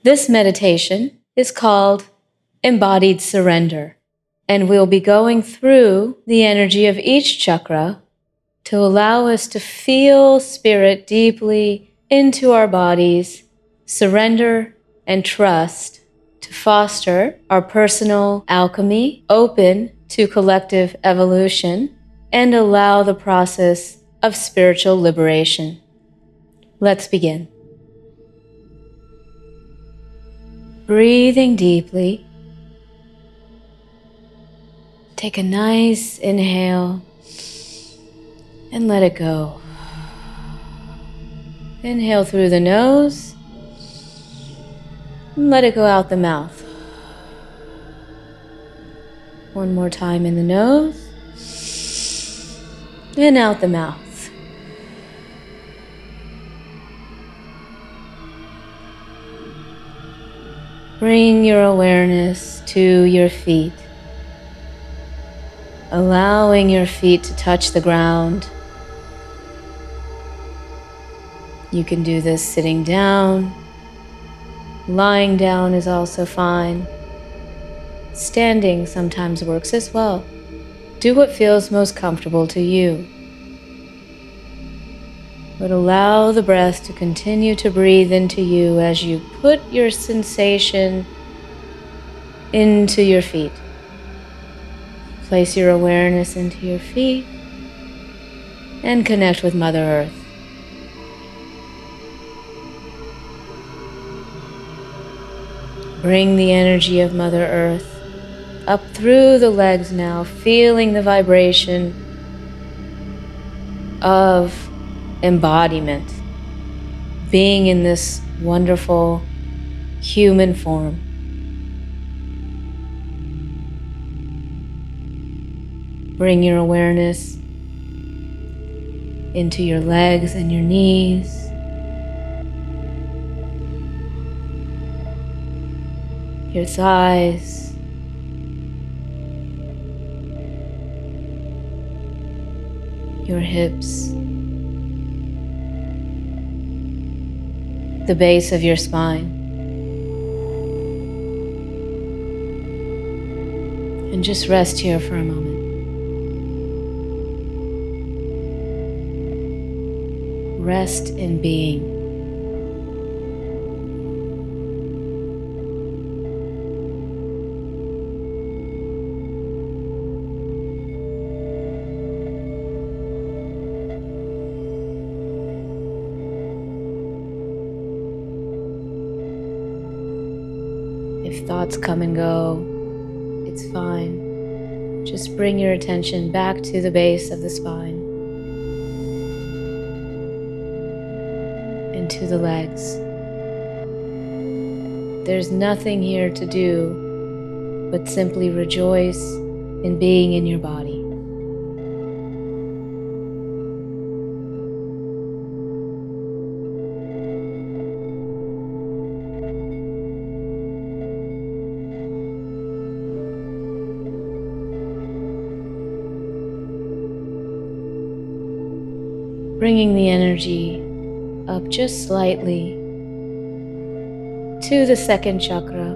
This meditation is called Embodied Surrender, and we'll be going through the energy of each chakra to allow us to feel spirit deeply into our bodies, surrender and trust to foster our personal alchemy, open to collective evolution, and allow the process of spiritual liberation. Let's begin. Breathing deeply. Take a nice inhale and let it go. Inhale through the nose and let it go out the mouth. One more time in the nose and out the mouth. Bring your awareness to your feet, allowing your feet to touch the ground. You can do this sitting down. Lying down is also fine. Standing sometimes works as well. Do what feels most comfortable to you. But allow the breath to continue to breathe into you as you put your sensation into your feet. Place your awareness into your feet and connect with Mother Earth. Bring the energy of Mother Earth up through the legs now, feeling the vibration of embodiment, being in this wonderful human form. Bring your awareness into your legs and your knees, your thighs, your hips, the base of your spine, and just rest here for a moment. Rest in being. If thoughts come and go, it's fine. Just bring your attention back to the base of the spine and to the legs. There's nothing here to do but simply rejoice in being in your body. Bringing the energy up just slightly to the second chakra.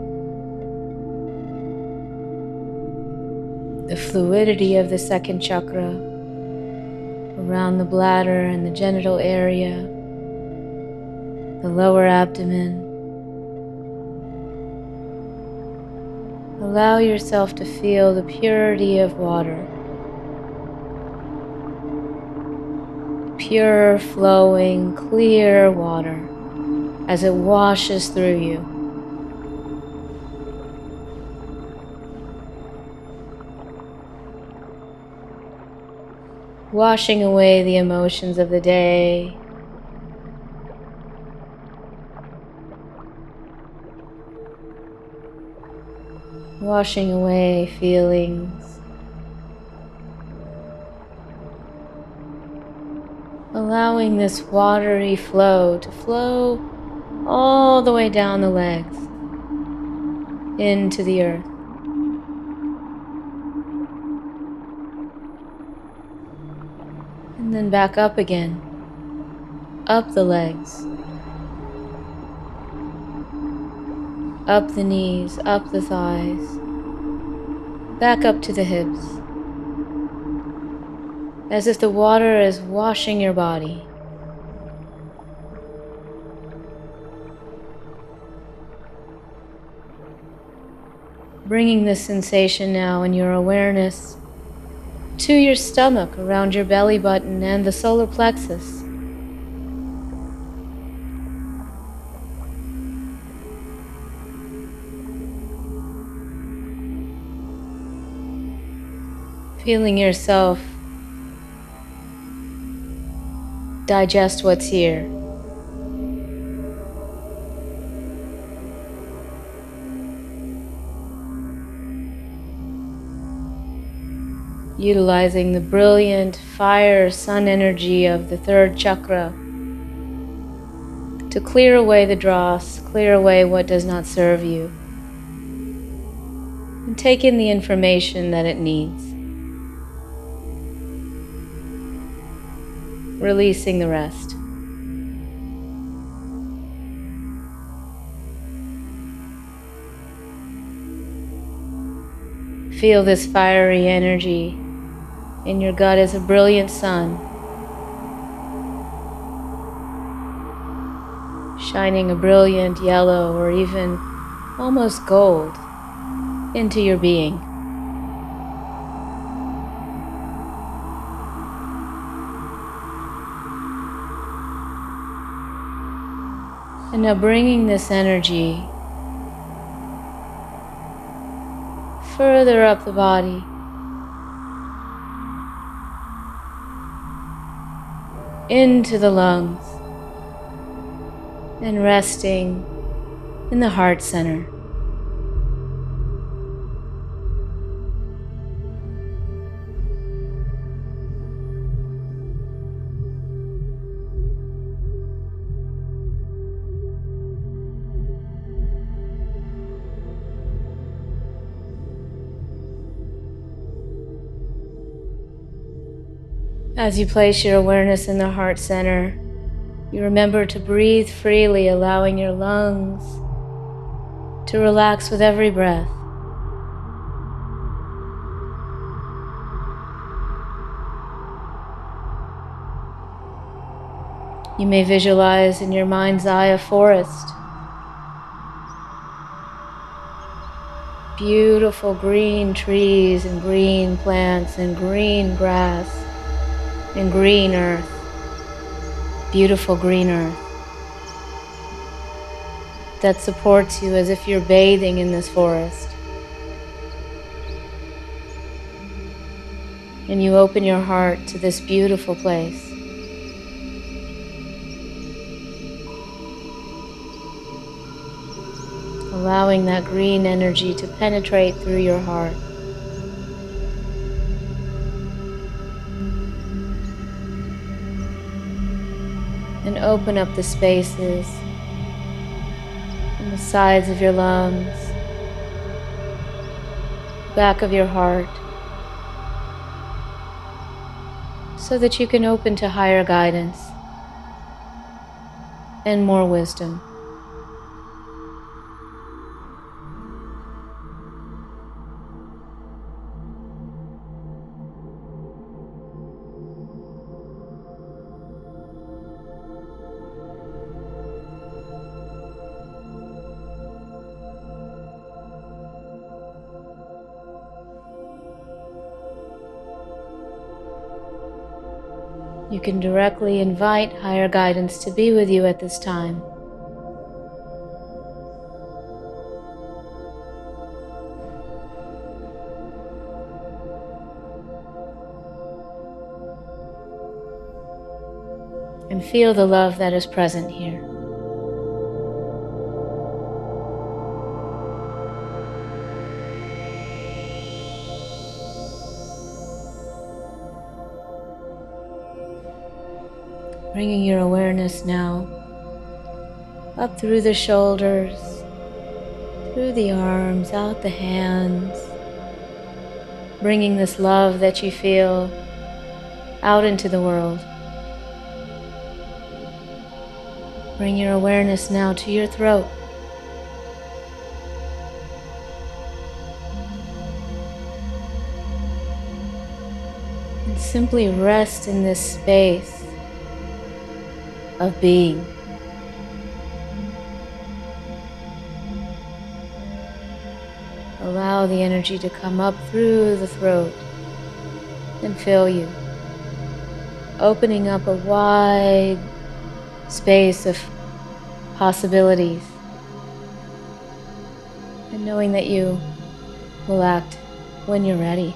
The fluidity of the second chakra around the bladder and the genital area, the lower abdomen. Allow yourself to feel the purity of water. Pure, flowing, clear water as it washes through you. Washing away the emotions of the day. Washing away feelings. Allowing this watery flow to flow all the way down the legs into the earth. And then back up again, up the legs, up the knees, up the thighs, back up to the hips, as if the water is washing your body. Bringing this sensation now in your awareness to your stomach, around your belly button and the solar plexus. Feeling yourself digest what's here. Utilizing the brilliant fire sun energy of the third chakra to clear away the dross, clear away what does not serve you, and take in the information that it needs, releasing the rest. Feel this fiery energy in your gut as a brilliant sun, shining a brilliant yellow or even almost gold into your being. And now bringing this energy further up the body, into the lungs, and resting in the heart center. As you place your awareness in the heart center, you remember to breathe freely, allowing your lungs to relax with every breath. You may visualize in your mind's eye a forest. Beautiful green trees and green plants and green grass and green earth. Beautiful green earth that supports you as if you're bathing in this forest. And you open your heart to this beautiful place. Allowing that green energy to penetrate through your heart. And open up the spaces in the sides of your lungs, back of your heart, so that you can open to higher guidance and more wisdom. You can directly invite higher guidance to be with you at this time. And feel the love that is present here. Bringing your awareness now up through the shoulders, through the arms, out the hands, bringing this love that you feel out into the world. Bring your awareness now to your throat, And simply rest in this space of being. Allow the energy to come up through the throat and fill you, opening up a wide space of possibilities, and knowing that you will act when you're ready.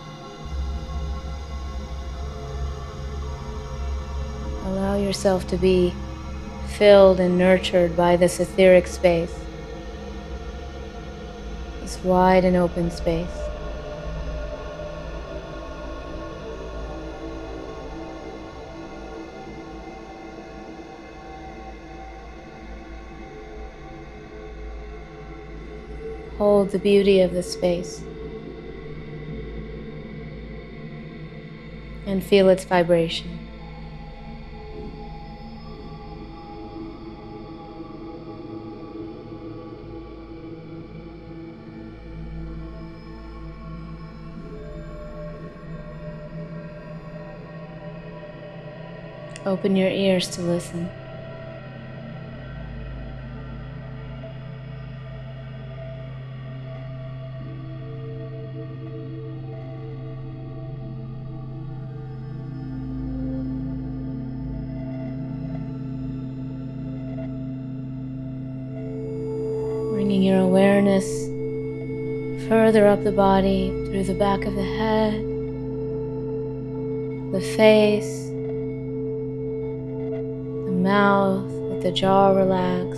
Allow yourself to be filled and nurtured by this etheric space, this wide and open space. Hold the beauty of the space and feel its vibration. Open your ears to listen. Bringing your awareness further up the body, through the back of the head, the face, the mouth, let the jaw relax,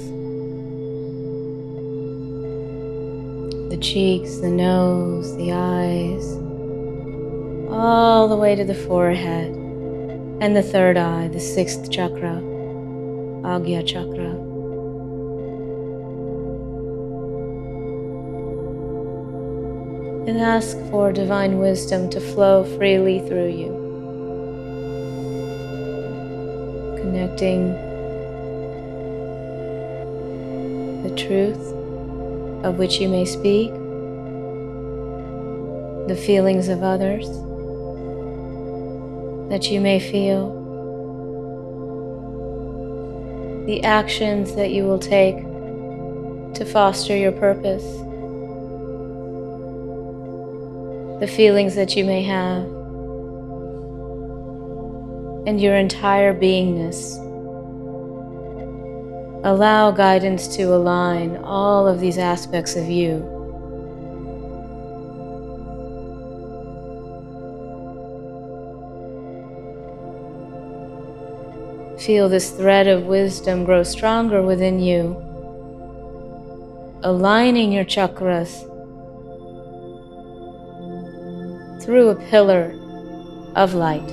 the cheeks, the nose, the eyes, all the way to the forehead and the third eye, the sixth chakra, Agya chakra. And ask for divine wisdom to flow freely through you, connecting the truth of which you may speak, the feelings of others that you may feel, the actions that you will take to foster your purpose, the feelings that you may have, and your entire beingness. Allow guidance to align all of these aspects of you. Feel this thread of wisdom grow stronger within you, aligning your chakras through a pillar of light.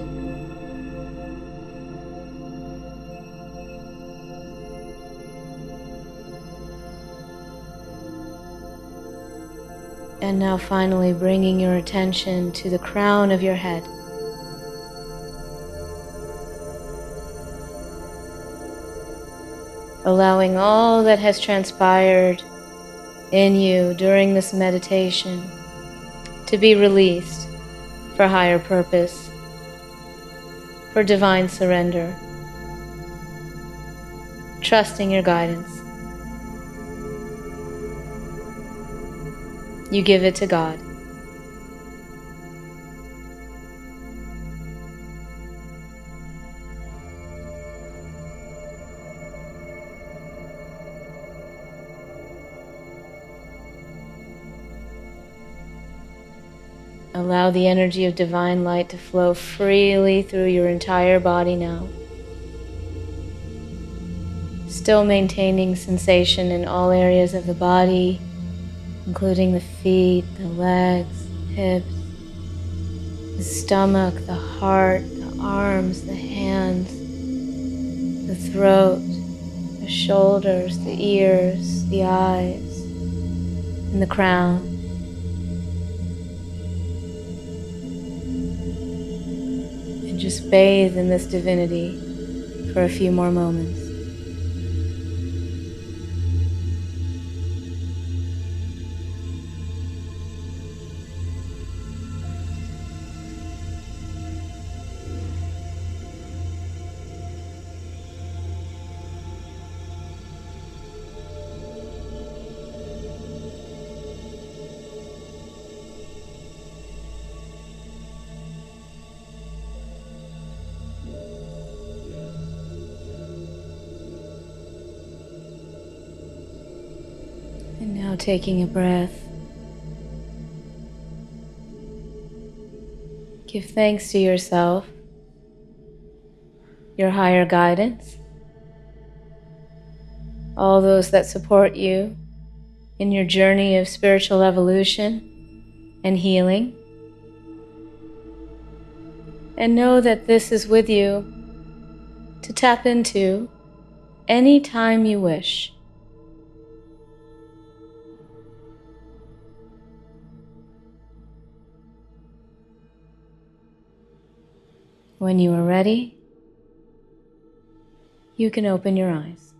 And now finally bringing your attention to the crown of your head. Allowing all that has transpired in you during this meditation to be released for higher purpose, for divine surrender, trusting your guidance. You give it to God. Allow the energy of divine light to flow freely through your entire body now. Still maintaining sensation in all areas of the body, including the feet, the legs, hips, the stomach, the heart, the arms, the hands, the throat, the shoulders, the ears, the eyes, and the crown. And just bathe in this divinity for a few more moments. And now taking a breath, give thanks to yourself, your higher guidance, all those that support you in your journey of spiritual evolution and healing. And know that this is with you to tap into any time you wish. When you are ready, you can open your eyes.